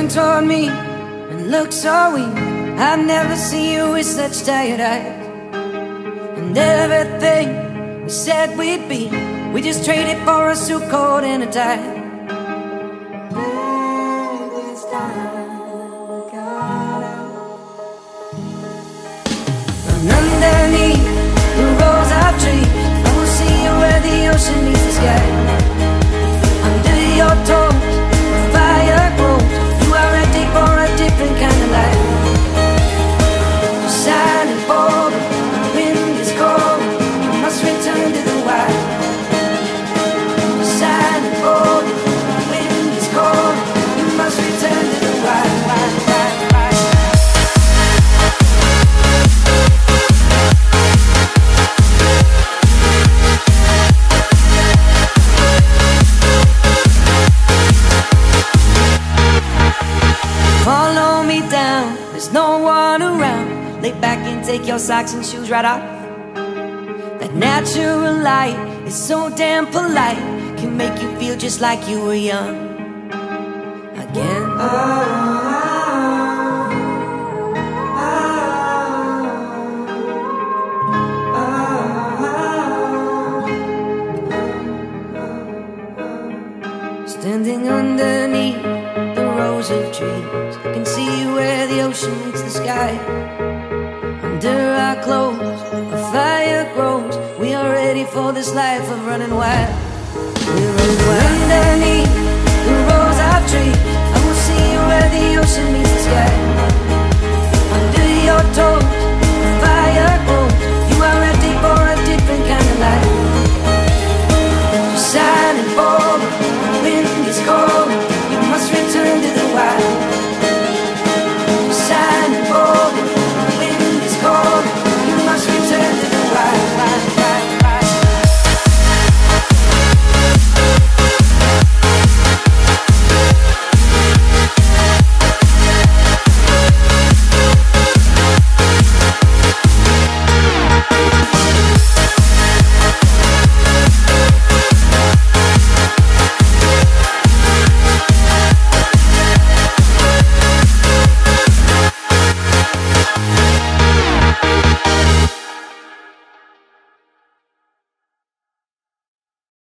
turned toward me and looked so weak. I've never seen you with such tired eyes. And everything we said we'd be, we just traded for a suit coat and a tie. And underneath the rows of trees, I will see you where the ocean meets the sky. Under your toes, the fire grows. You are ready for a different kind of life. You're silent for the wind is cold. You must return to the wild. You're silent for the wind is cold. You must return to the wild. Follow me down, there's no one around. Lay back and take your socks and shoes right off. That natural light is so damn polite, can make you feel just like you were young again. Standing underneath the rows of trees, I can see where the ocean meets the sky. Under our clothes, a fire grows. We are ready for this life of running wild. We're running wild. Underneath the rows of trees, I will see you where the ocean meets the sky.